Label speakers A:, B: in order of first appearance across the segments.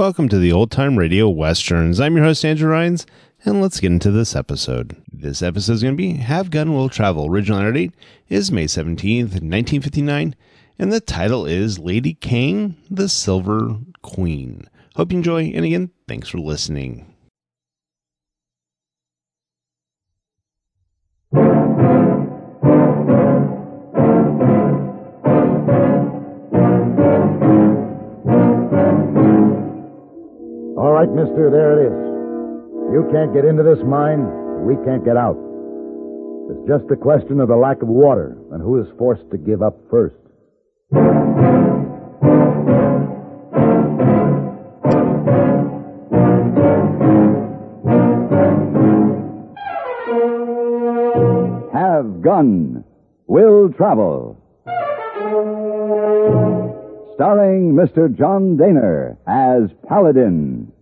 A: Welcome to the Old Time Radio Westerns. I'm your host, Andrew Rhynes, and let's get into this episode. This episode is going to be Have Gun Will Travel. Original air date is May 17th, 1959, and the title is Lady Kang, the Silver Queen. Hope you enjoy, and again, thanks for listening.
B: All right, mister, there it is. You can't get into this mine, we can't get out. It's just a question of the lack of water and who is forced to give up first.
C: Have Gun Will Travel. Starring Mr. John Daner as Paladin.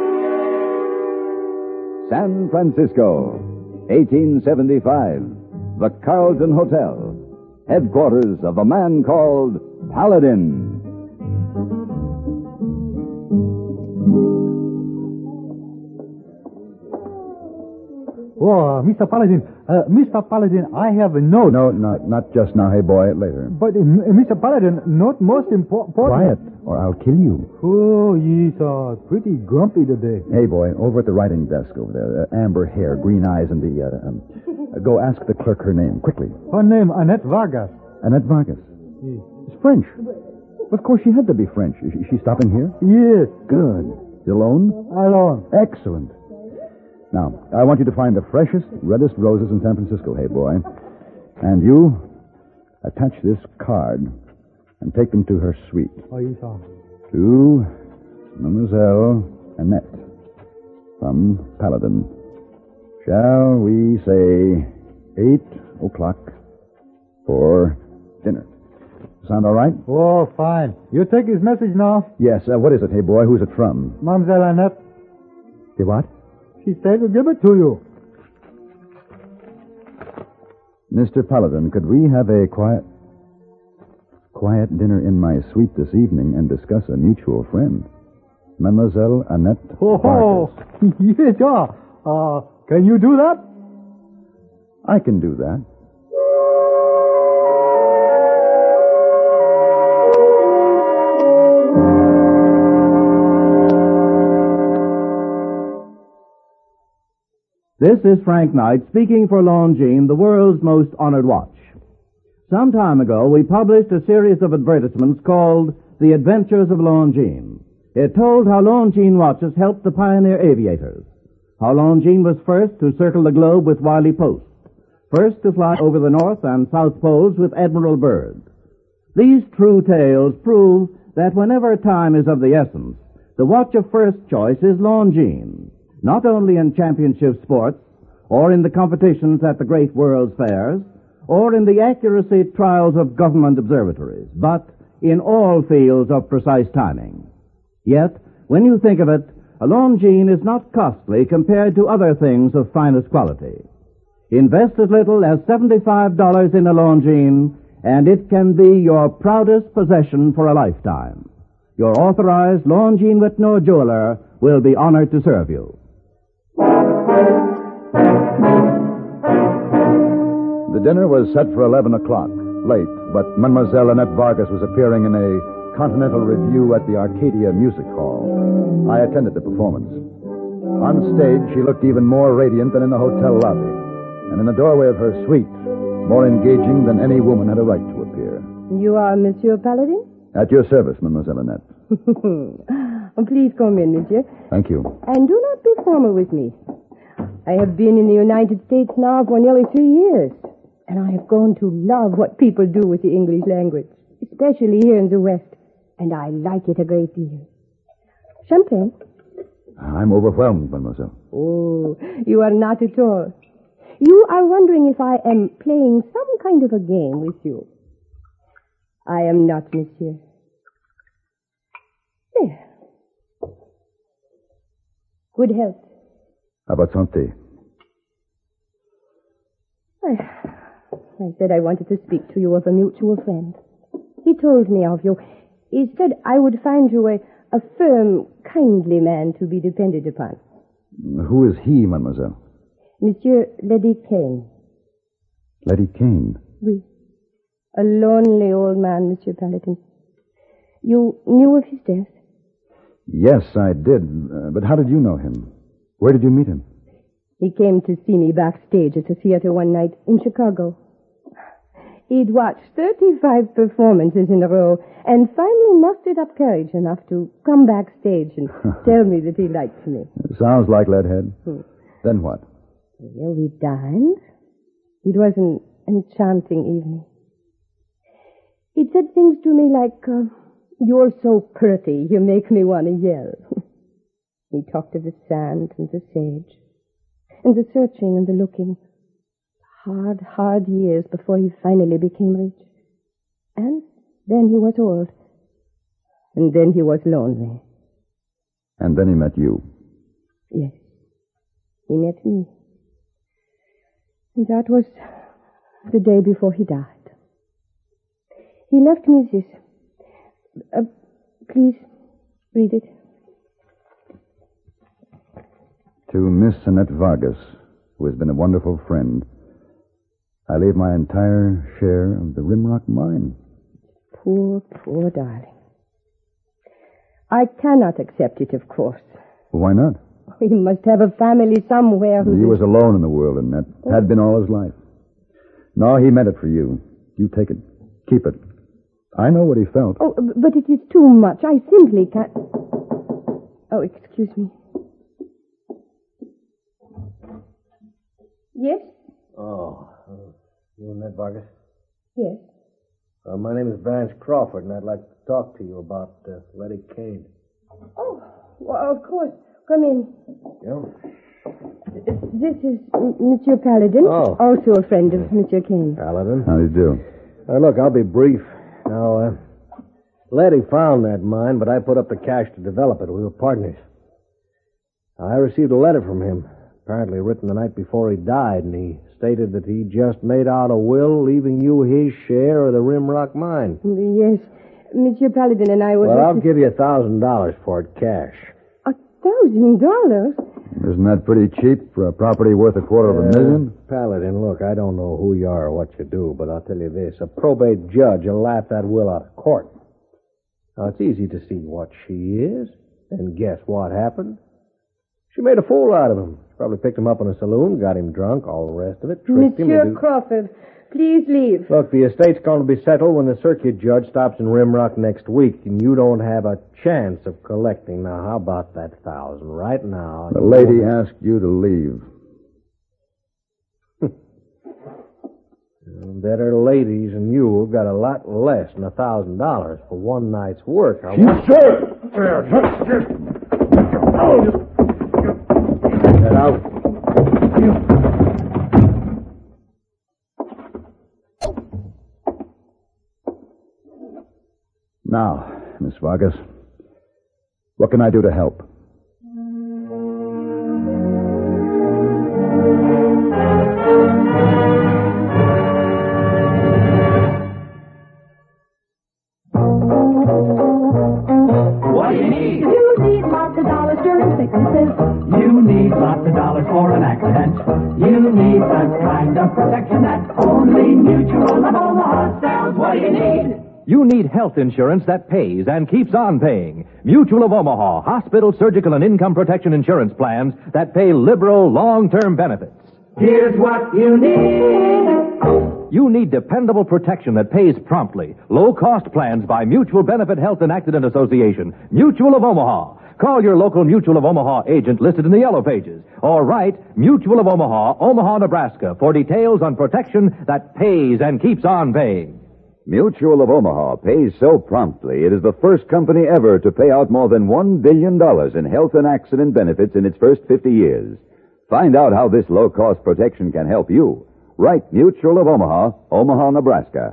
C: San Francisco, 1875. The Carlton Hotel, headquarters of a man called Paladin.
D: Oh, Mr. Paladin, I have a note.
B: No, not just now. Hey, boy, later.
D: But, Mr. Paladin, not most important.
B: Quiet, or I'll kill you.
D: Oh, he's pretty grumpy today.
B: Hey, boy, over at the writing desk over there. Amber hair, green eyes, and go ask the clerk her name, quickly.
D: Her name, Annette Vargas.
B: Annette Vargas.
D: Yes.
B: It's French. Of course, she had to be French. Is she stopping here?
D: Yes.
B: Good. Alone?
D: Alone.
B: Excellent. Now, I want you to find the freshest, reddest roses in San Francisco, hey, boy. And you attach this card and take them to her suite.
D: Oh, you saw.
B: To Mademoiselle Annette from Paladin. Shall we say 8 o'clock for dinner? Sound all right?
D: Oh, fine. You take his message now?
B: Yes. What is it, hey, boy? Who's it from?
D: Mademoiselle Annette.
B: The what?
D: She said to give it to you.
B: Mr. Paladin, could we have a quiet dinner in my suite this evening and discuss a mutual friend? Mademoiselle Annette Vargas.
D: Yes, can you do that?
B: I can do that.
C: This is Frank Knight speaking for Longines, the world's most honored watch. Some time ago, we published a series of advertisements called The Adventures of Longines. It told how Longines watches helped the pioneer aviators, how Longines was first to circle the globe with Wiley Post, first to fly over the North and South Poles with Admiral Byrd. These true tales prove that whenever time is of the essence, the watch of first choice is Longines. Not only in championship sports, or in the competitions at the great world's fairs, or in the accuracy trials of government observatories, but in all fields of precise timing. Yet, when you think of it, a Longines is not costly compared to other things of finest quality. Invest as little as $75 in a Longines, and it can be your proudest possession for a lifetime. Your authorized Longines Whitnall jeweler will be honored to serve you.
B: The dinner was set for 11 o'clock, late, but Mademoiselle Annette Vargas was appearing in a Continental Review at the Arcadia Music Hall. I attended the performance. On stage, she looked even more radiant than in the hotel lobby, and in the doorway of her suite, more engaging than any woman had a right to appear.
E: You are Monsieur Paladin?
B: At your service, Mademoiselle Annette.
E: Please come in, monsieur.
B: Thank you.
E: And do not be formal with me. I have been in the United States now for nearly 3 years, and I have grown to love what people do with the English language, especially here in the West, and I like it a great deal. Champagne?
B: I'm overwhelmed, Mademoiselle.
E: Oh, you are not at all. You are wondering if I am playing some kind of a game with you. I am not, monsieur. There. Good health.
B: How about santé?
E: I said I wanted to speak to you of a mutual friend. He told me of you. He said I would find you a firm, kindly man to be depended upon.
B: Who is he, mademoiselle?
E: Monsieur Lady Kane.
B: Lady Kane.
E: Oui. A lonely old man, Monsieur Paladin. You knew of his death?
B: Yes, I did. But how did you know him? Where did you meet him?
E: He came to see me backstage at the theater one night in Chicago. He'd watched 35 performances in a row and finally mustered up courage enough to come backstage and tell me that he liked me.
B: Sounds like Leadhead. Then what?
E: Well, we dined. It was an enchanting evening. He said things to me like, "You're so pretty, you make me want to yell." He talked of the sand and the sage, and the searching and the looking. Hard, hard years before he finally became rich. And then he was old. And then he was lonely.
B: And then he met you.
E: Yes. He met me. And that was the day before he died. He left me this. Please, read it.
B: To Miss Annette Vargas, who has been a wonderful friend, I leave my entire share of the Rimrock mine.
E: Poor, poor darling. I cannot accept it, of course.
B: Why not?
E: He must have a family somewhere who...
B: He was alone in the world, Annette. Had been all his life. No, he meant it for you. You take it. Keep it. I know what he felt.
E: Oh, but it is too much. I simply can't... Oh, excuse me. Yes?
F: Oh, you Annette Vargas?
E: Yes.
F: My name is Vance Crawford, and I'd like to talk to you about Letty Kane.
E: Oh, well, of course. Come in.
F: Yeah?
E: This is Monsieur Paladin, also a friend of Monsieur Kane.
F: Paladin.
B: How do you do?
F: Look, I'll be brief. Now, Letty found that mine, but I put up the cash to develop it. We were partners. I received a letter from him, apparently written the night before he died, and he stated that he just made out a will leaving you his share of the Rimrock mine.
E: Yes. Monsieur Paladin and I were...
F: Well, I'll give you $1,000 for it cash.
E: $1,000?
B: Isn't that pretty cheap for a property worth $250,000?
F: Paladin, look, I don't know who you are or what you do, but I'll tell you this. A probate judge will laugh that will out of court. Now, it's easy to see what she is, and guess what happened? She made a fool out of him. She probably picked him up in a saloon, got him drunk, all the rest of it, tricked him
E: Monsieur Crawford, please leave.
F: Look, the estate's going to be settled when the circuit judge stops in Rimrock next week, and you don't have a chance of collecting. Now, how about that $1,000 right now?
B: The lady asked you to leave.
F: Better ladies than you have got a lot less than $1,000 for one night's work. Get out.
B: Now, Miss Vargas, what can I do to help?
G: What do you need? You need lots of dollars during sicknesses. You need lots of dollars for an accident. You need the kind of protection that only Mutual of Omaha sells. What do you need?
H: You need health insurance that pays and keeps on paying. Mutual of Omaha, hospital, surgical, and income protection insurance plans that pay liberal, long-term benefits.
G: Here's what you need.
H: You need dependable protection that pays promptly. Low-cost plans by Mutual Benefit Health and Accident Association. Mutual of Omaha. Call your local Mutual of Omaha agent listed in the yellow pages. Or write Mutual of Omaha, Omaha, Nebraska, for details on protection that pays and keeps on paying.
I: Mutual of Omaha pays so promptly it is the first company ever to pay out more than $1 billion in health and accident benefits in its first 50 years. Find out how this low-cost protection can help you. Write Mutual of Omaha, Omaha, Nebraska.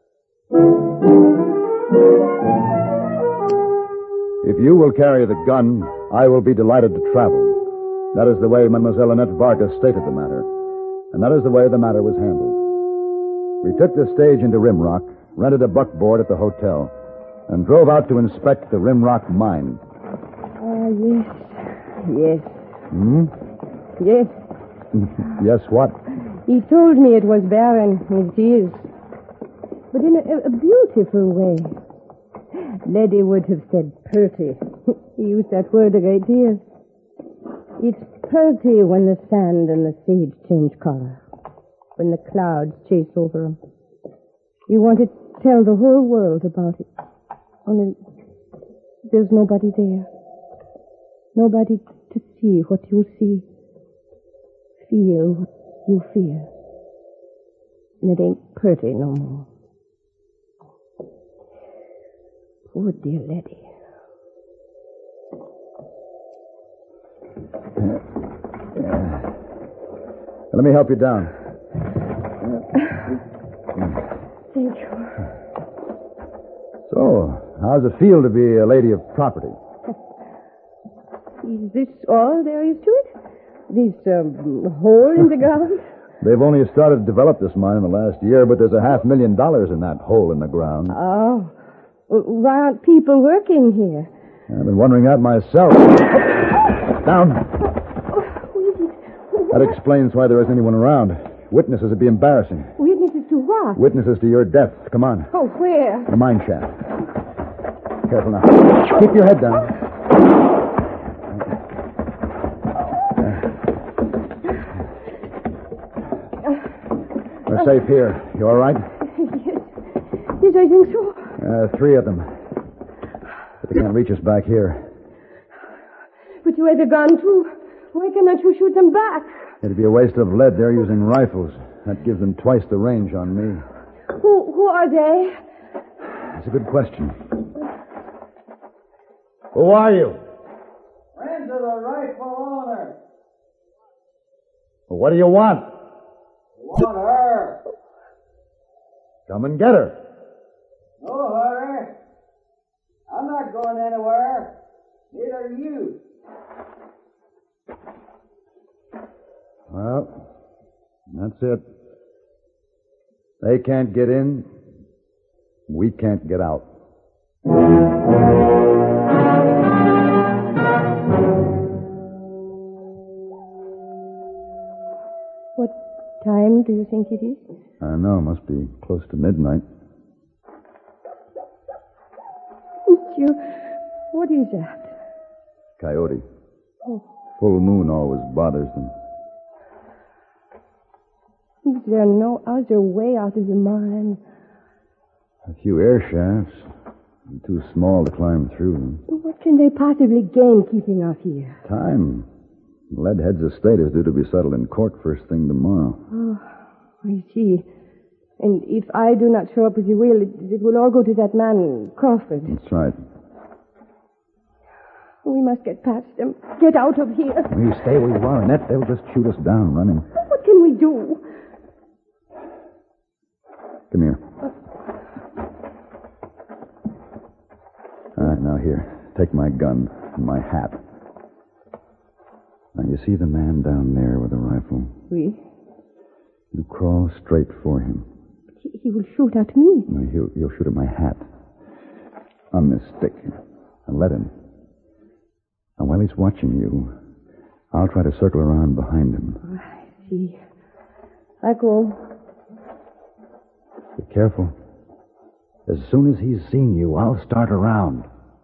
B: If you will carry the gun, I will be delighted to travel. That is the way Mademoiselle Annette Vargas stated the matter, and that is the way the matter was handled. We took the stage into Rimrock, rented a buckboard at the hotel, and drove out to inspect the Rimrock mine.
E: yes. Yes.
B: Hmm?
E: Yes.
B: Yes, what?
E: He told me it was barren. It is. But in a beautiful way. Letty would have said purty. He used that word a great deal. It's purty when the sand and the sage change color. When the clouds chase over them. You want to tell the whole world about it. Only there's nobody there. Nobody to see what you see. Feel what you feel. And it ain't pretty no more. Poor dear Letty.
B: Let me help you down.
E: Thank you.
B: So, how's it feel to be a lady of property?
E: Is this all there is to it? This hole in the ground?
B: They've only started to develop this mine in the last year, but there's $500,000 in that hole in the ground.
E: Oh. Why aren't people working here?
B: I've been wondering that myself. Down. That explains why there isn't anyone around. Witnesses would be embarrassing.
E: Witnesses to what?
B: Witnesses to your death. Come on.
E: Oh, where?
B: The mine shaft. Careful now. Keep your head down. We're safe here. You all right?
E: Yes. Yes, I think so.
B: 3 of them. But they can't reach us back here.
E: But you had a gun, too. Why cannot you shoot them back?
B: It'd be a waste of lead. They're using rifles. That gives them twice the range on me.
E: Who are they?
B: That's a good question. Who are you?
J: Friends of the rightful owner.
B: Well, what do you want?
J: We want her.
B: Come and get her.
J: No hurry. I'm not going anywhere. Neither are you.
B: Well, that's it. They can't get in. We can't get out.
E: What time do you think it is?
B: I don't know. Must be close to midnight.
E: What is that?
B: Coyote.
E: Oh.
B: Full moon always bothers them.
E: Is there no other way out of the mine?
B: A few air shafts. Too small to climb through them.
E: What can they possibly gain keeping us here?
B: Time. Leadhead's estate is due to be settled in court first thing tomorrow.
E: Oh, I see. And if I do not show up with the will, it will all go to that man, Crawford.
B: That's right.
E: We must get past them. Get out of here.
B: You stay where you are, Annette. They'll just shoot us down running.
E: What can we do?
B: Come here. All right, now here. Take my gun and my hat. Now, you see the man down there with the rifle?
E: Oui.
B: You crawl straight for him.
E: He will shoot at me.
B: No, he'll shoot at my hat. On this stick. And let him. And while he's watching you, I'll try to circle around behind him.
E: I see. I go.
B: Be careful. As soon as he's seen you, I'll start around.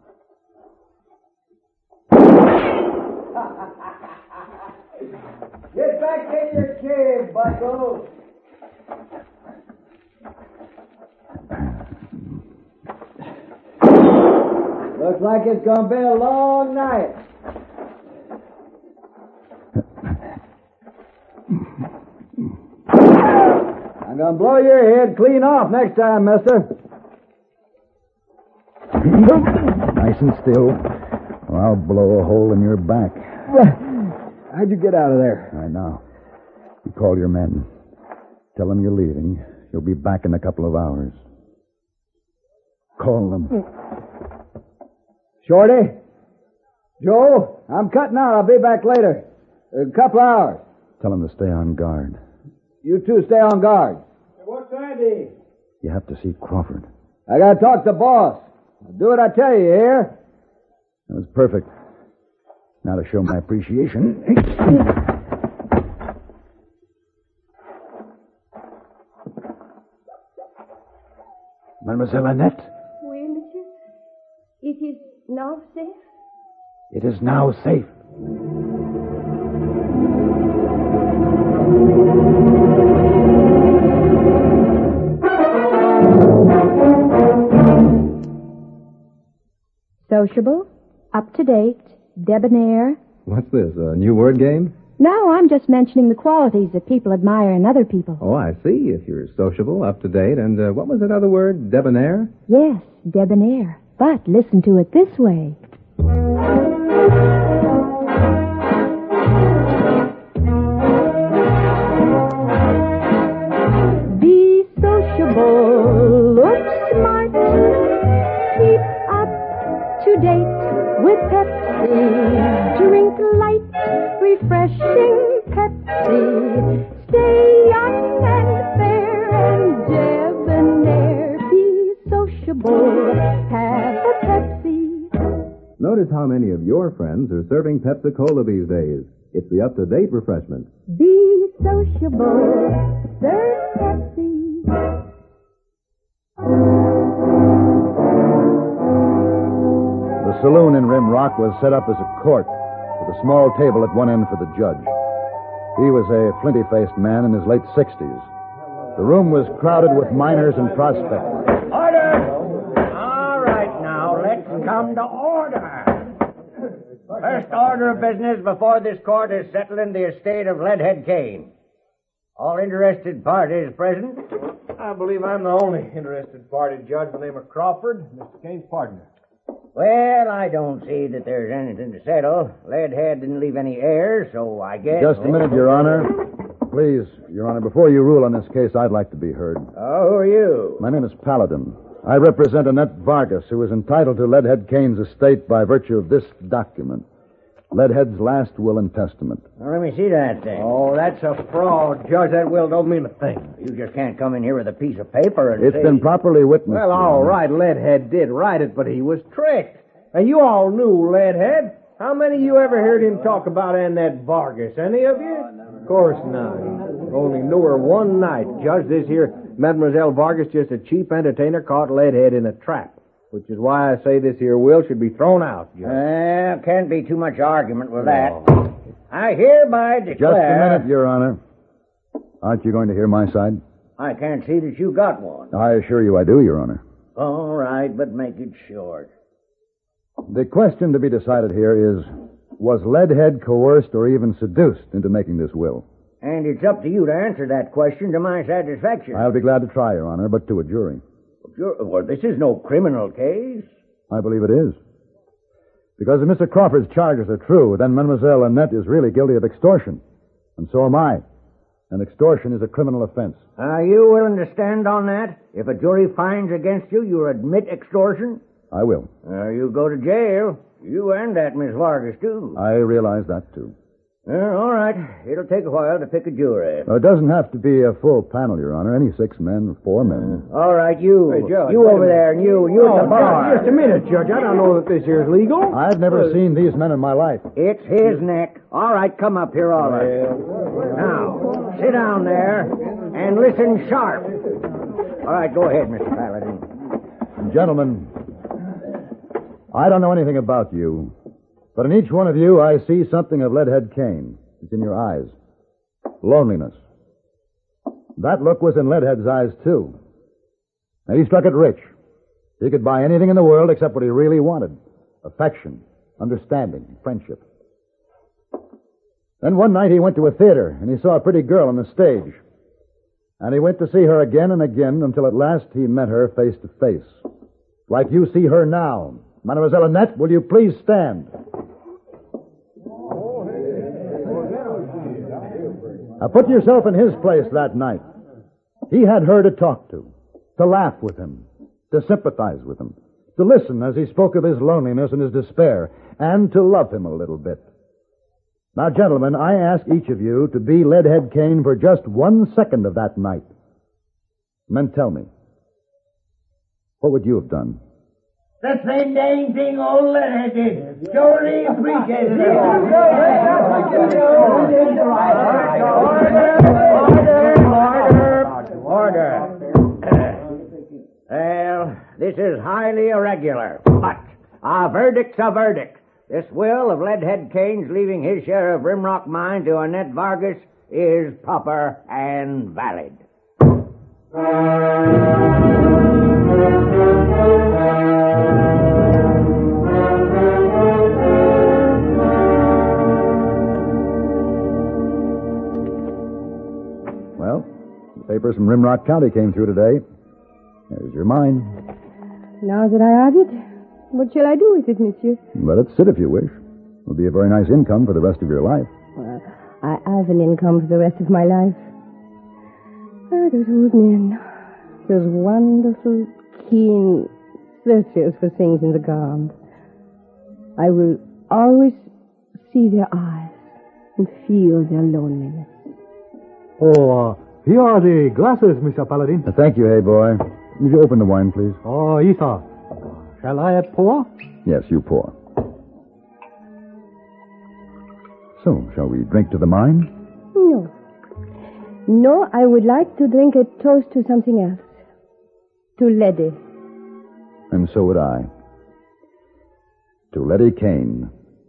J: Get back in your cave, bucko. Looks like it's going to be a long night. I'm going to blow your head clean off next time, mister.
B: Nice and still, or I'll blow a hole in your back.
F: How'd you get out of there?
B: Right now. You call your men. Tell them you're leaving. You'll be back in a couple of hours. Call them.
J: Shorty? Joe, I'm cutting out. I'll be back later. A couple of hours.
B: Tell them to stay on guard.
J: You two stay on guard. What's that, D?
B: You have to see Crawford.
J: I got to talk to the boss. Do what I tell you, here.
B: That was perfect. Now to show my appreciation. Mademoiselle Annette,
E: Oui, monsieur. It is now safe?
B: it is now safe.
K: Sociable, up-to-date, debonair.
H: What's this, a new word game?
K: No, I'm just mentioning the qualities that people admire in other people.
H: Oh, I see. If you're sociable, up-to-date, and what was that other word? Debonair?
K: Yes, debonair. But listen to it this way. Be sociable, look smart, keep up to date with Pepsi. Drink light, refreshing Pepsi. Stay young and fair and debonair. Be sociable, have a Pepsi.
H: Notice how many of your friends are serving Pepsi-Cola these days. It's the up-to-date refreshment.
K: Be sociable, serve Pepsi.
B: The saloon in Rim Rock was set up as a court, with a small table at one end for the judge. He was a flinty-faced man in his late 60s. The room was crowded with miners and prospectors.
J: Order! All right, now, let's come to order. First order of business before this court is settling the estate of Leadhead Kane. All interested parties present?
F: I believe I'm the only interested party, Judge, the name of Crawford, Mr. Kane's partner.
J: Well, I don't see that there's anything to settle. Leadhead didn't leave any heirs, so I guess...
B: Just a minute, Your Honor. Please, Your Honor, before you rule on this case, I'd like to be heard.
J: Oh, who are you?
B: My name is Paladin. I represent Annette Vargas, who is entitled to Leadhead Kane's estate by virtue of this document. Leadhead's last will and testament.
J: Well, let me see that thing.
F: Oh, that's a fraud, Judge. That will don't mean a thing.
J: You just can't come in here with a piece of paper and
B: It's
J: say...
B: been properly witnessed.
F: Well,
B: Your
F: all
B: Honor.
F: right, Leadhead did write it, but he was tricked. And you all knew Leadhead. How many of you ever heard him talk about Annette Vargas? Any of you? Of course not. Only knew her one night. Judge, this here Mademoiselle Vargas just a cheap entertainer caught Leadhead in a trap. Which is why I say this here will should be thrown out, Judge.
J: Well, can't be too much argument with that. I hereby declare...
B: Just a minute, Your Honor. Aren't you going to hear my side?
J: I can't see that you got one.
B: I assure you I do, Your Honor.
J: All right, but make it short.
B: The question to be decided here is, was Leadhead coerced or even seduced into making this will?
J: And it's up to you to answer that question to my satisfaction.
B: I'll be glad to try, Your Honor, but to a jury.
J: Well, this is no criminal case.
B: I believe it is. Because if Mr. Crawford's charges are true, then Mademoiselle Annette is really guilty of extortion. And so am I. And extortion is a criminal offense.
J: Are you willing to stand on that? If a jury finds against you, you admit extortion?
B: I will.
J: You go to jail. You and that Miss Vargas, too.
B: I realize that, too.
J: All right. It'll take a while to pick a jury.
B: It doesn't have to be a full panel, Your Honor. Any 6 men or 4 men.
J: All right, you.
F: Hey, Judge,
J: you
F: wait a
J: over
F: minute.
J: there, and you at the bar.
F: Just a minute, Judge. I don't know that this here is legal.
B: I've never seen these men in my life.
J: It's his neck. All right, come up here, all right. Now, sit down there and listen sharp. All right, go ahead, Mr. Paladin.
B: Gentlemen, I don't know anything about you, but in each one of you I see something of Leadhead Kane. It's in your eyes. Loneliness. That look was in Leadhead's eyes, too. And he struck it rich. He could buy anything in the world except what he really wanted. Affection, understanding, friendship. Then one night he went to a theater, and he saw a pretty girl on the stage. And he went to see her again and again until at last he met her face to face. Like you see her now. Mademoiselle Annette, will you please stand? Now put yourself in his place that night. He had her to talk to laugh with him, to sympathize with him, to listen as he spoke of his loneliness and his despair, and to love him a little bit. Now, gentlemen, I ask each of you to be Leadhead Kane for just 1 second of that night. And then tell me, what would you have done?
J: The same dang thing old Leonard did. Surely appreciate it. Order. Well, this is highly irregular, but a verdict's a verdict. This will of Leadhead Kane's leaving his share of Rimrock Mine to Annette Vargas is proper and valid.
B: Well, the papers from Rimrock County came through today. There's your mine.
E: Now that I have it, what shall I do with it, monsieur?
B: Let it sit if you wish. It'll be a very nice income for the rest of your life.
E: Well, I have an income for the rest of my life. Ah, those old men. Those wonderful, keen searchers for things in the ground. I will always see their eyes and feel their loneliness.
D: Oh, here are the glasses, Mr. Paladin.
B: Thank you, hey boy. Would you open the wine, please?
D: Oh, yes, sir. Shall I pour?
B: Yes, you pour. So, shall we drink to the mine?
E: No. No, I would like to drink a toast to something else. To Letty.
B: And so would I. To Letty Kane.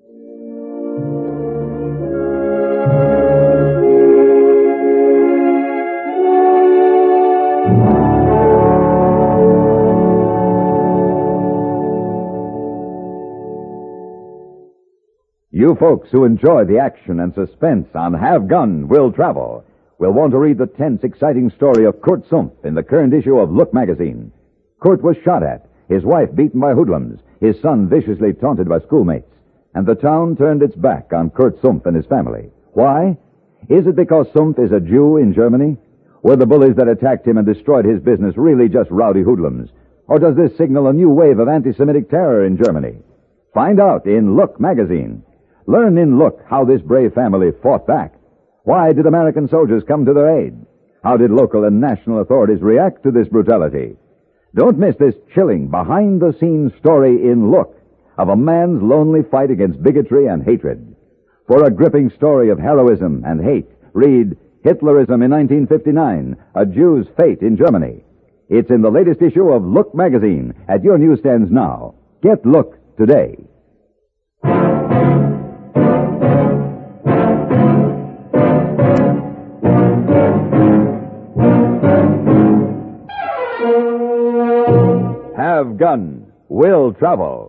I: You folks who enjoy the action and suspense on Have Gun, Will Travel will want to read the tense, exciting story of Kurt Sumpf in the current issue of Look magazine. Kurt was shot at, his wife beaten by hoodlums, his son viciously taunted by schoolmates, and the town turned its back on Kurt Sumpf and his family. Why? Is it because Sumpf is a Jew in Germany? Were the bullies that attacked him and destroyed his business really just rowdy hoodlums? Or does this signal a new wave of anti-Semitic terror in Germany? Find out in Look magazine. Learn in Look how this brave family fought back. Why did American soldiers come to their aid? How did local and national authorities react to this brutality? Don't miss this chilling, behind-the-scenes story in Look of a man's lonely fight against bigotry and hatred. For a gripping story of heroism and hate, read Hitlerism in 1959, A Jew's Fate in Germany. It's in the latest issue of Look magazine at your newsstands now. Get Look today. Have Gun, Will Travel.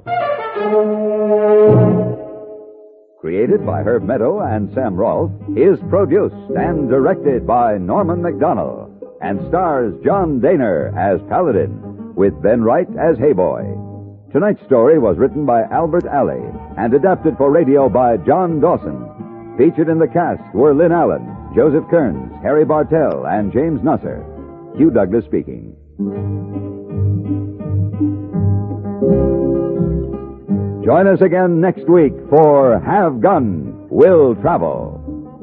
I: Created by Herb Meadow and Sam Rolfe, is produced and directed by Norman McDonnell, and stars John Daner as Paladin, with Ben Wright as Hayboy. Tonight's story was written by Albert Alley and adapted for radio by John Dawson. Featured in the cast were Lynn Allen, Joseph Kearns, Harry Bartell, and James Nusser. Hugh Douglas speaking. Join us again next week for Have Gun, Will Travel.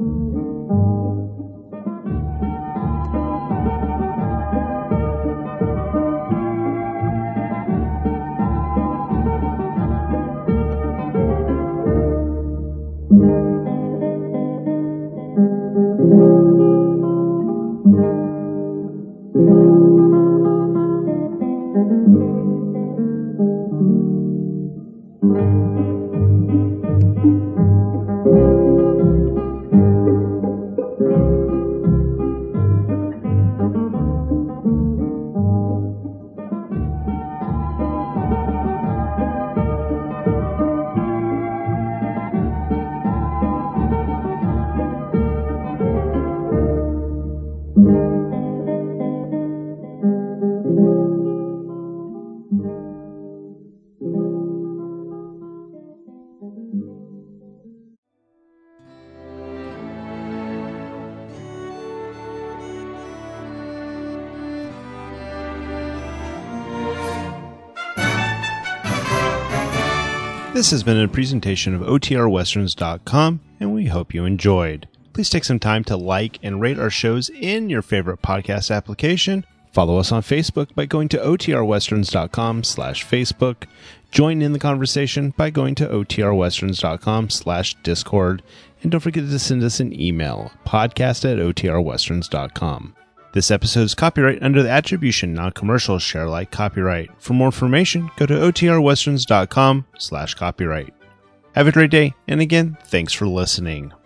A: This has been a presentation of OTRWesterns.com, and we hope you enjoyed. Please take some time to like and rate our shows in your favorite podcast application. Follow us on Facebook by going to otrwesterns.com/Facebook. Join in the conversation by going to otrwesterns.com/Discord. And don't forget to send us an email, podcast@otrwesterns.com. This episode is copyright under the Attribution Non-Commercial Share Alike copyright. For more information, go to otrwesterns.com/copyright. Have a great day, and again, thanks for listening.